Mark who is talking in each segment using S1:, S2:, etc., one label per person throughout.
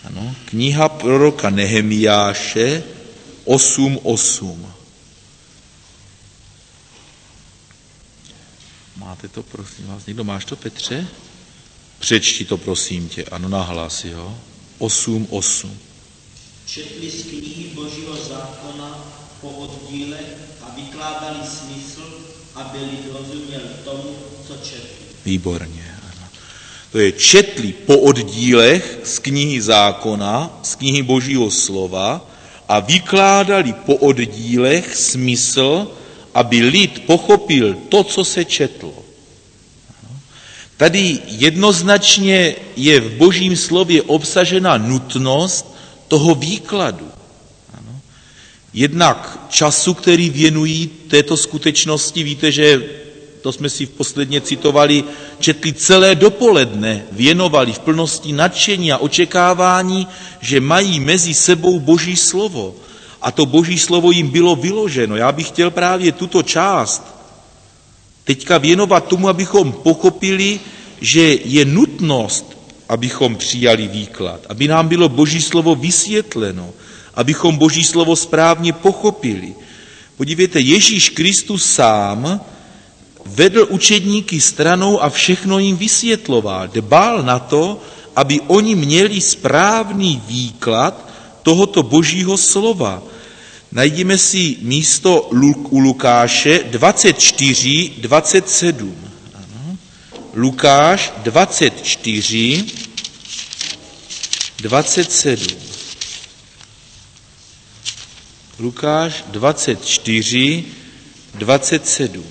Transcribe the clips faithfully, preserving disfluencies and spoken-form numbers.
S1: Ano, kniha proroka Nehemiáše osm osm. Máte to, prosím vás? Někdo máš to, Petře? Přečti to, prosím tě. Ano, nahlas, jo? osm osm.
S2: Četli z knihy Božího zákona po oddílech a vykládali smysl, aby lid rozuměl tomu, co četli.
S1: Výborně, ano. To je četli po oddílech z knihy zákona, z knihy Božího slova a vykládali po oddílech smysl, aby lid pochopil to, co se četlo. Tady jednoznačně je v Božím slově obsažena nutnost toho výkladu. Ano. Jednak času, který věnují této skutečnosti, víte, že to jsme si posledně citovali, četli celé dopoledne, věnovali v plnosti nadšení a očekávání, že mají mezi sebou Boží slovo. A to Boží slovo jim bylo vyloženo. Já bych chtěl právě tuto část teďka věnovat tomu, abychom pochopili, že je nutnost, abychom přijali výklad, aby nám bylo Boží slovo vysvětleno, abychom Boží slovo správně pochopili. Podívejte, Ježíš Kristus sám vedl učedníky stranou a všechno jim vysvětloval. Dbal na to, aby oni měli správný výklad tohoto Božího slova. Najdeme si místo u Lukáše dvacet čtyři dvacet sedm. Ano. Lukáš dvacet čtyři dvacet sedm. Lukáš dvacet čtyři dvacet sedm.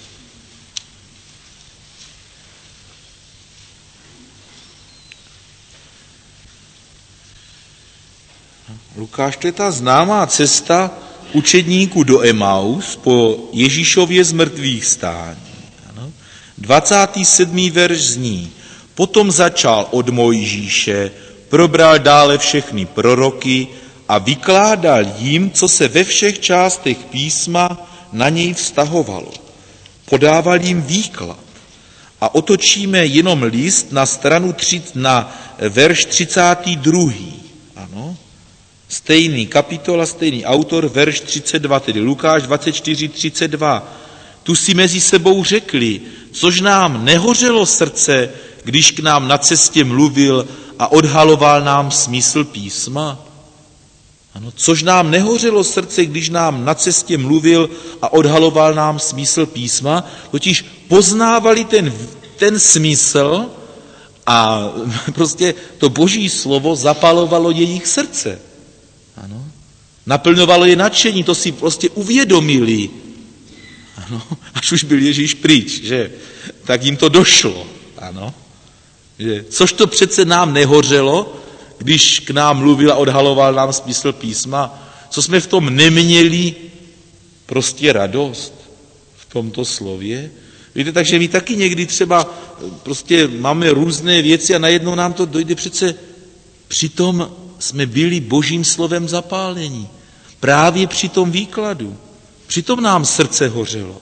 S1: Lukáš, to je ta známá cesta učedníků do Emaus po Ježíšově zmrtvých stání. Ano. dvacátý sedmý verš zní: Potom začal od Mojžíše, probral dále všechny proroky a vykládal jim, co se ve všech částech písma na něj vztahovalo. Podával jim výklad. A otočíme jenom list na stranu tři, na verš třicátý druhý. Ano. Stejný kapitola, stejný autor, verš třicet dva, tedy Lukáš dvacet čtyři třicet dva. Tu si mezi sebou řekli, což nám nehořelo srdce, když k nám na cestě mluvil a odhaloval nám smysl písma. Ano, což nám nehořelo srdce, když nám na cestě mluvil a odhaloval nám smysl písma, totiž poznávali ten, ten smysl a prostě to Boží slovo zapalovalo jejich srdce. Ano. Naplňovalo je nadšení, to si prostě uvědomili. Ano. Až už byl Ježíš pryč, že? Tak jim to došlo. Ano. Že? Což to přece nám nehořelo, když k nám mluvil a odhaloval nám smysl písma, co jsme v tom neměli prostě radost v tomto slově. Víte, takže my taky někdy třeba prostě máme různé věci a najednou nám to dojde přece, přitom jsme byli Božím slovem zapálení. Právě při tom výkladu. Přitom nám srdce hořelo.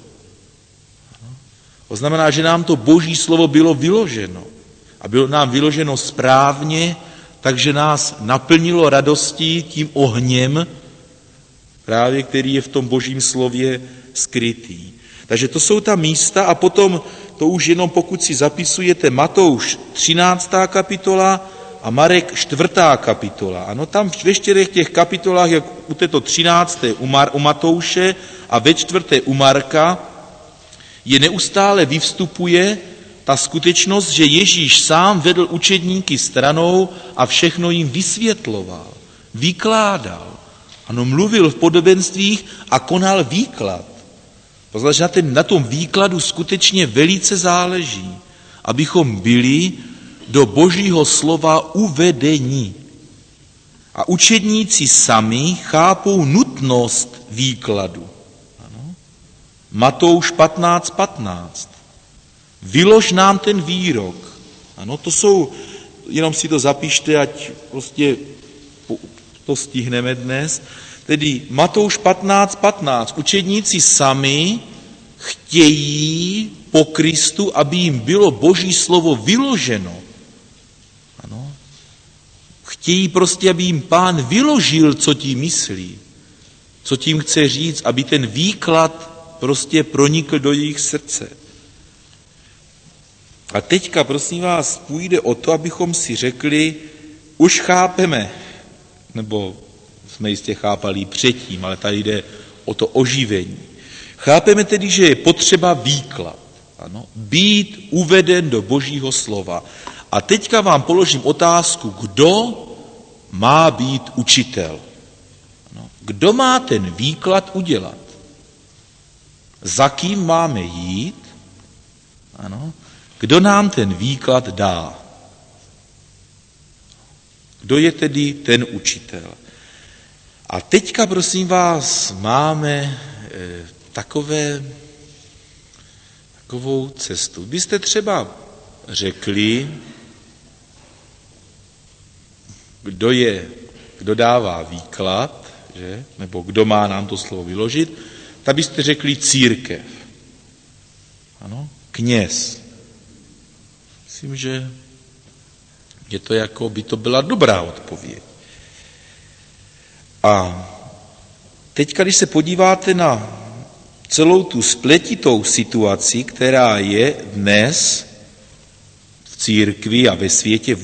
S1: To znamená, že nám to Boží slovo bylo vyloženo. A bylo nám vyloženo správně, takže nás naplnilo radostí tím ohněm, právě který je v tom Božím slově skrytý. Takže to jsou ta místa a potom, to už jenom pokud si zapisujete, Matouš třináctá kapitola a Marek čtvrtá kapitola. Ano, tam ve čtyřech těch kapitolách, jak u této třinácté u, Mar, u Matouše a ve čtvrté u Marka, je neustále vyvstupuje ta skutečnost, že Ježíš sám vedl učedníky stranou a všechno jim vysvětloval, vykládal. Ano, mluvil v podobenstvích a konal výklad. Protože na, ten, na tom výkladu skutečně velice záleží, abychom byli do Božího slova uvedení. A učedníci sami chápou nutnost výkladu. Ano. Matouš patnáct patnáct. Vylož nám ten výrok. Ano, to jsou, jenom si to zapište, ať prostě to stihneme dnes. Tedy Matouš patnáct patnáct. Učedníci sami chtějí po Kristu, aby jim bylo Boží slovo vyloženo. Ano. Chtějí prostě, aby jim Pán vyložil, co tím myslí, co tím chce říct, aby ten výklad prostě pronikl do jejich srdce. A teďka, prosím vás, půjde o to, abychom si řekli, už chápeme, nebo jsme jistě chápali předtím, ale tady jde o to oživení. Chápeme tedy, že je potřeba výklad, ano, být uveden do Božího slova. A teďka vám položím otázku, kdo má být učitel. Ano, kdo má ten výklad udělat? Za kým máme jít? Ano, kdo nám ten výklad dá? Kdo je tedy ten učitel? A teďka, prosím vás, máme e, takové, takovou cestu. Byste třeba řekli, kdo je, kdo dává výklad, že? Nebo kdo má nám to slovo vyložit, tak byste řekli církev. Ano, kněz. Myslím, že je to jako by to byla dobrá odpověď. A teď, když se podíváte na celou tu spletitou situaci, která je dnes v církvi a ve světě